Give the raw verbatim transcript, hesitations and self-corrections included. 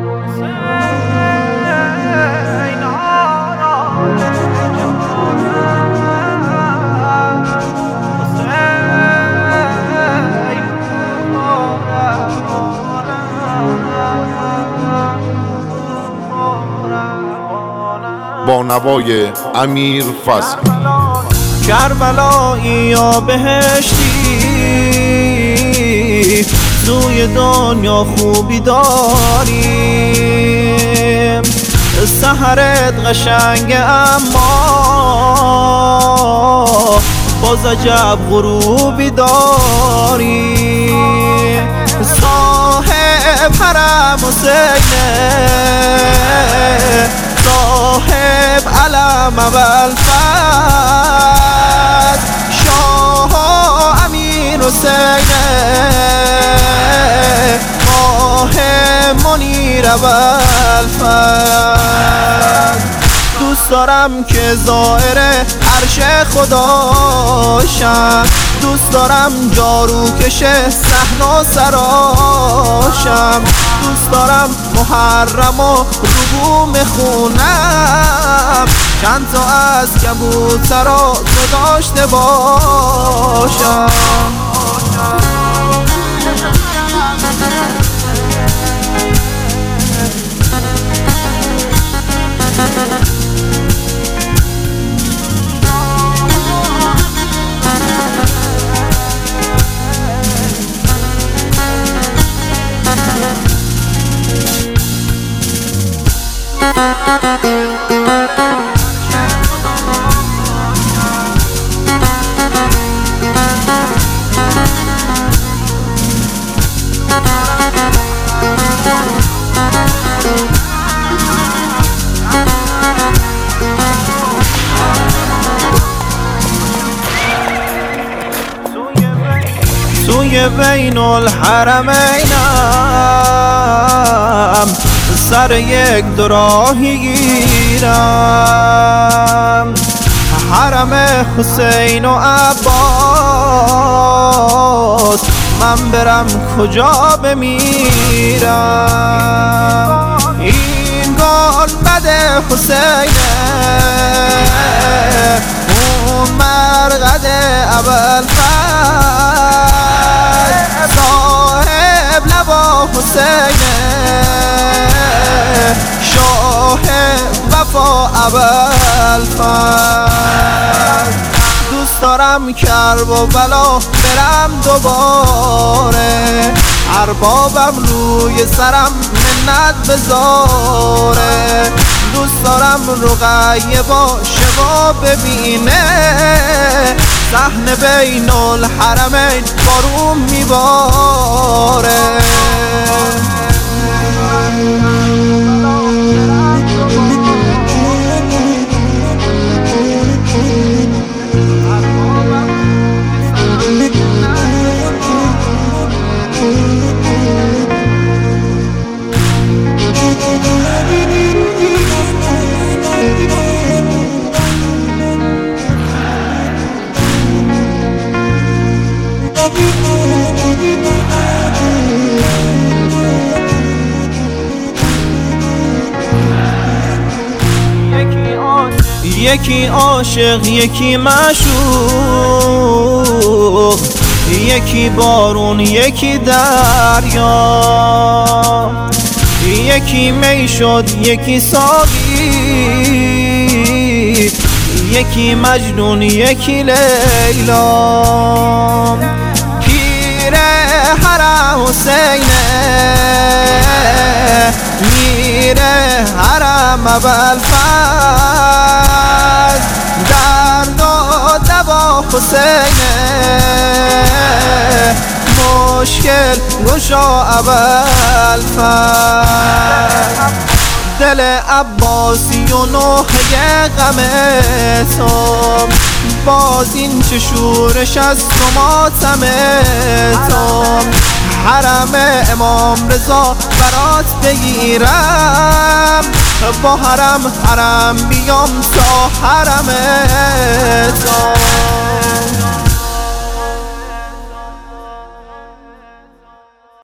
با نوای امیر فضل. کربلایی یا بهشتی، سوی دنیا خوبی داریم. سحرت قشنگ اما باز عجب غروبی داریم. صاحب حرم حسینه، صاحب علم ابوالفضل، شاه امیر حسینه، ماه منیر ابوالفضل. دوست دارم که زائر عرش خداشم، دوست دارم جاروکش صحن و سراشم، دوست دارم محرم و ربوم خونم، چند تا از کبوترا تو داشته باشم. سوی بین الحرمینم، سر یک دراهی گیرم. حرم حسین و عباس، من برم کجا بمیرم. این گنبد حسینه، اون مرقد ابوالفضل، صاحب لوا حسینه، شاه وفا ابوالفضل. دوست دارم کربلا برم دوباره، اربابم روی سرم منت بذاره. دوست دارم رقیه باشه و ببینه، صحن بین الحرمین بارون میباره. یکی عاشق، یکی معشوق، یکی بارون، یکی دریا، یکی می شد، یکی ساقی، یکی مجنون، یکی لیلا. پیر حرم حسینه، میره حرم ابوالفضل، درد و دوا حسینه، مشکل گشا ابوالفضل. دل عباسی و نوحه غم تو، باز این چه شورش از تو ماتم تو. حرم امام رضا برات بگیرم، با حرم حرم بیام تا حرم تو.